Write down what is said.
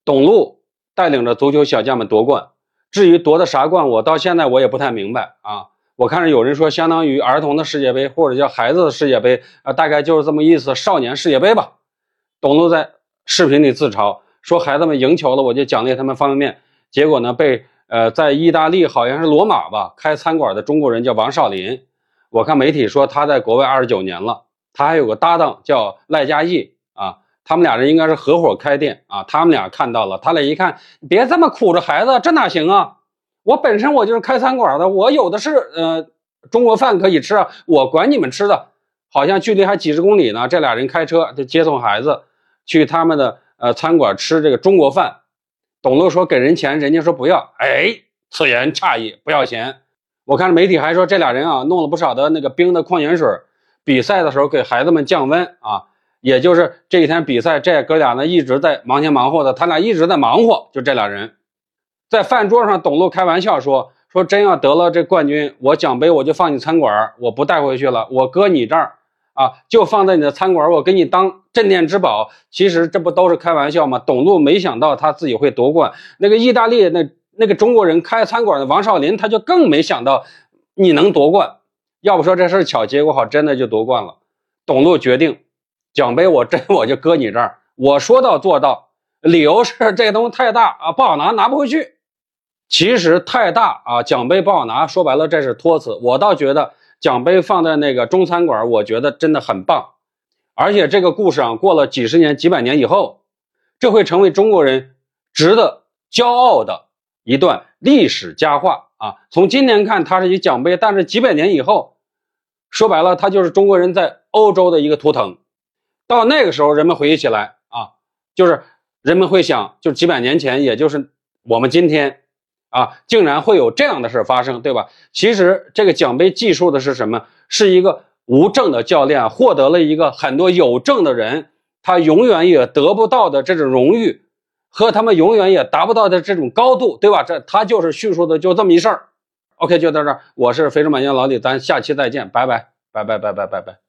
董路带领着足球小将们夺冠。至于夺的啥冠，我到现在我也不太明白啊。我看着有人说相当于儿童的世界杯，或者叫孩子的世界杯大概就是这么意思，少年世界杯吧。董路在视频里自嘲说孩子们赢球了，我就奖励他们方便面。结果呢，被在意大利好像是罗马吧开餐馆的中国人叫王少林。我看媒体说他在国外29年了，他还有个搭档叫赖佳艺啊，他们俩人应该是合伙开店啊。他们俩看到了，他俩一看，别这么苦着孩子，这哪行啊？我本身我就是开餐馆的，我有的是中国饭可以吃啊，我管你们吃的。好像距离还几十公里呢，这俩人开车就接送孩子去他们的餐馆吃这个中国饭。董路说给人钱，人家说不要，此言差矣，不要钱。我看媒体还说这俩人啊弄了不少的那个冰的矿泉水，比赛的时候给孩子们降温啊。也就是这一天比赛，这哥俩呢一直在忙前忙后的，他俩一直在忙活。就这俩人在饭桌上，董路开玩笑说真要得了这冠军，我奖杯我就放你餐馆，我不带回去了，我搁你这儿啊，就放在你的餐馆，我给你当镇店之宝。其实这不都是开玩笑吗？董路没想到他自己会夺冠，那个意大利那个中国人开餐馆的王少林，他就更没想到你能夺冠。要不说这事巧，结果好，真的就夺冠了。董路决定奖杯我就搁你这儿，我说到做到。理由是这个东西太大啊，不好拿不回去。其实太大啊，奖杯不好拿，说白了这是托词。我倒觉得奖杯放在那个中餐馆，我觉得真的很棒。而且这个故事啊，过了几十年几百年以后，这会成为中国人值得骄傲的一段历史佳话啊。从今天看它是一奖杯，但是几百年以后，说白了它就是中国人在欧洲的一个图腾。到那个时候人们回忆起来啊，就是人们会想，就几百年前，也就是我们今天啊，竟然会有这样的事发生，对吧？其实这个奖杯记述的是什么？是一个无证的教练获得了一个很多有证的人他永远也得不到的这种荣誉，和他们永远也达不到的这种高度，对吧？他就是叙述的就这么一事儿。OK， 就到这儿，我是非常满意老李，咱下期再见，拜拜。